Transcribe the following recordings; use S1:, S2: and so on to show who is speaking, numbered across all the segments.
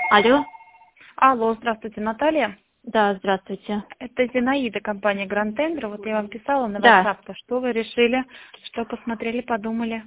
S1: Алло.
S2: Алло, здравствуйте, Наталья.
S1: Да, здравствуйте.
S2: Это Зинаида, компания Grand Tender. Вот я вам писала на
S1: Да.
S2: WhatsApp, что вы решили, что посмотрели, подумали.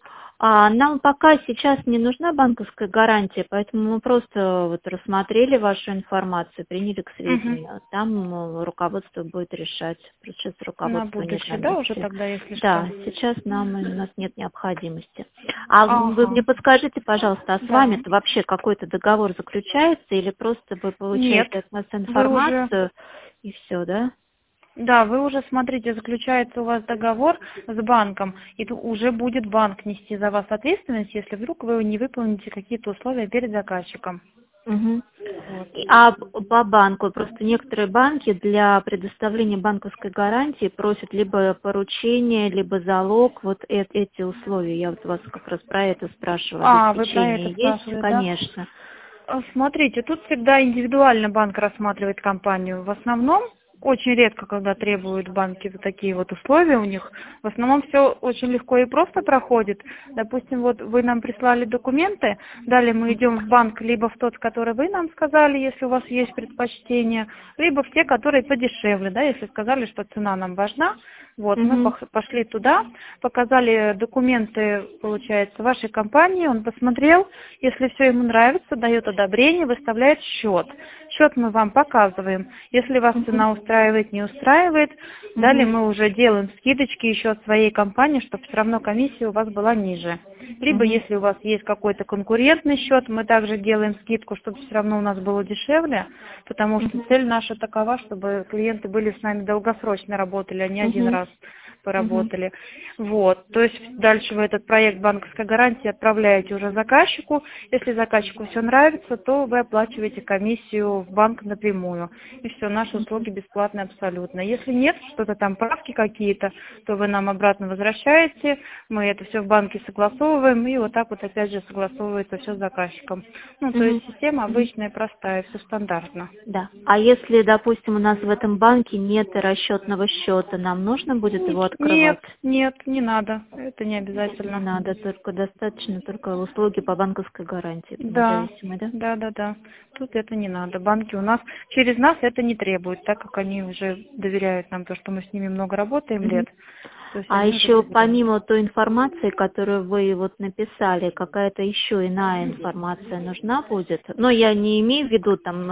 S1: Нам пока сейчас не нужна банковская гарантия, поэтому мы просто вот рассмотрели вашу информацию, приняли к
S2: Угу.
S1: сведению. Там руководство будет решать. Просто сейчас
S2: На
S1: руководства нет на
S2: будущее, да, уже
S1: месте.
S2: тогда, если что.
S1: Да, сейчас у нас нет необходимости. А вы
S2: Ага,
S1: мне подскажите, пожалуйста, а с
S2: да.
S1: вами-то вообще какой-то договор заключается или просто вы
S2: Нет,
S1: получаете от нас
S2: вы уже,
S1: информацию и все, да?
S2: да, вы уже, смотрите, заключается у вас договор с банком, и уже будет банк нести за вас ответственность, если вдруг вы не выполните какие-то условия перед заказчиком.
S1: Мгм.
S2: Вот.
S1: А по банку, просто некоторые банки для предоставления банковской гарантии просят либо поручение, либо залог, вот эти условия. Я вот вас как раз про это спрашиваю.
S2: Вы про это
S1: Обеспечение есть?
S2: спрашивали, да?
S1: Конечно.
S2: Смотрите, тут всегда индивидуально банк рассматривает компанию. В основном, очень редко, когда требуют банки вот такие вот условия у них, в основном все очень легко и просто проходит. Допустим, вот вы нам прислали документы, далее мы идем в банк либо в тот, который вы нам сказали, если у вас есть предпочтение, либо в те, которые подешевле, да, если сказали, что цена нам важна. Вот, мы
S1: Мгм.
S2: пошли туда, показали документы, получается, вашей компании, он посмотрел, если все ему нравится, дает одобрение, выставляет счет. Счет мы вам показываем. Если вас
S1: Мгм.
S2: цена устраивает, не устраивает, далее
S1: Мгм.
S2: мы уже делаем скидочки еще от своей компании, чтобы все равно комиссия у вас была ниже. Либо
S1: Мгм.
S2: если у вас есть какой-то конкурентный счет, мы также делаем скидку, чтобы все равно у нас было дешевле, потому что
S1: Мгм.
S2: цель наша такова, чтобы клиенты были с нами долгосрочно работали, а не один
S1: Мгм.
S2: раз
S1: Мгм.
S2: поработали. Вот. То есть дальше вы этот проект банковской гарантии отправляете уже заказчику. Если заказчику все нравится, то вы оплачиваете комиссию в банк напрямую. И все, наши услуги бесплатные абсолютно. Если нет, что-то там правки какие-то, то вы нам обратно возвращаете, мы это все в банке согласовываем, и вот так вот опять же согласовывается все с заказчиком. Ну, то есть
S1: Мгм.
S2: система
S1: Мгм.
S2: обычная, простая, все стандартно.
S1: Да. А если, допустим, у нас в этом банке нет расчетного счета, нам нужно будет его
S2: Нет,
S1: открывать?
S2: нет, не надо. Это не
S1: Не
S2: обязательно.
S1: надо, только достаточно только услуги по банковской гарантии, это
S2: Да,
S1: независимой, да?
S2: да, да, да. Тут это не надо. Банки у нас через нас это не требуют, так как они уже доверяют нам, то, что мы с ними много работаем
S1: Мгм.
S2: лет. То есть
S1: А
S2: они уже
S1: еще
S2: доверяют.
S1: помимо той информации, которую вы вот написали, какая-то еще иная информация нужна будет? Но я не имею в виду там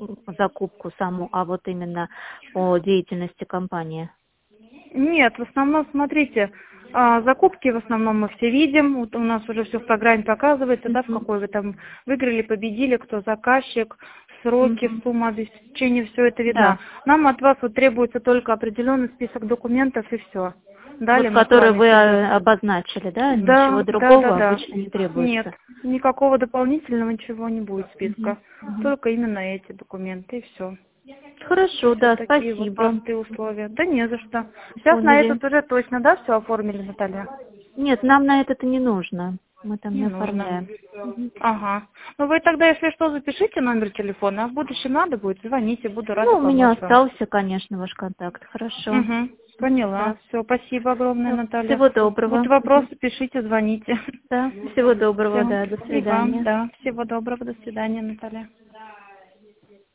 S1: закупку саму, а вот именно по деятельности компании.
S2: Нет, в основном, смотрите, закупки в основном мы все видим. Вот у нас уже все в программе показывается, да, в
S1: Мгм.
S2: какой вы там выиграли, победили, кто заказчик, сроки,
S1: Мгм.
S2: сумма обеспечения, все это видно.
S1: Да.
S2: Нам от вас вот требуется только определенный список документов и все.
S1: Вот
S2: Далее мы с
S1: который
S2: вами
S1: вы
S2: свяжемся.
S1: обозначили, да? Ничего
S2: Да, да, да,
S1: другого
S2: да.
S1: обычно не
S2: Нет,
S1: требуется.
S2: никакого дополнительного ничего не будет
S1: Мгм.
S2: списка.
S1: Мгм.
S2: Только именно эти документы и все. То
S1: Хорошо,
S2: есть вот
S1: да,
S2: такие вот
S1: спасибо.
S2: простые условия. Да не за что. Сейчас на
S1: Поняли.
S2: этот уже точно, да, все оформили, Наталья?
S1: Нет, нам на это не нужно. Мы там
S2: Не
S1: не
S2: нужно.
S1: оформляем. Мгм.
S2: Ага. Ну вы тогда, если что, запишите номер телефона, а в будущем надо будет, звоните, буду рада
S1: Ну, у меня
S2: помочь вам.
S1: остался, конечно, ваш контакт. Хорошо.
S2: Угу. Поняла.
S1: Да.
S2: Все, спасибо огромное, Наталья.
S1: Всего
S2: Будут
S1: доброго. Мгм.
S2: вопросы, пишите, звоните.
S1: Да, всего доброго,
S2: Все.
S1: да, до
S2: И вам,
S1: свидания.
S2: да. Всего доброго, до свидания, Наталья.